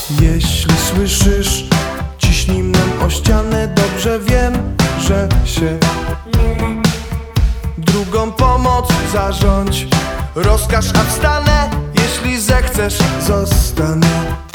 Jeśli słyszysz, ciśnij mną o ścianę. Dobrze wiem, że się drugą pomoc zarządź. Rozkaż, a wstanę. Jeśli zechcesz, zostanę.